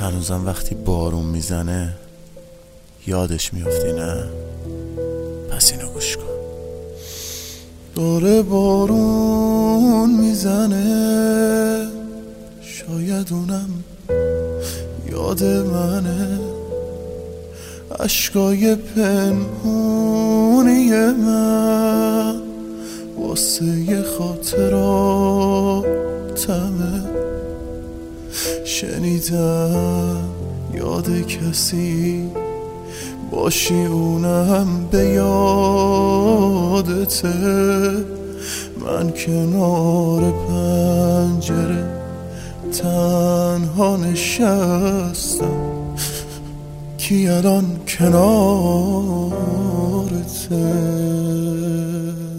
هنوزم وقتی بارون میزنه یادش میافتی نه؟ پس اینو گوش کن. داره بارون میزنه، شاید اونم یاد منه، اشکای پنهونی من واسه خاطراتمه. شنیدم یاد کسی باشی اونم به یادته، من کنار پنجره تنها نشستم، کی الان کنارته؟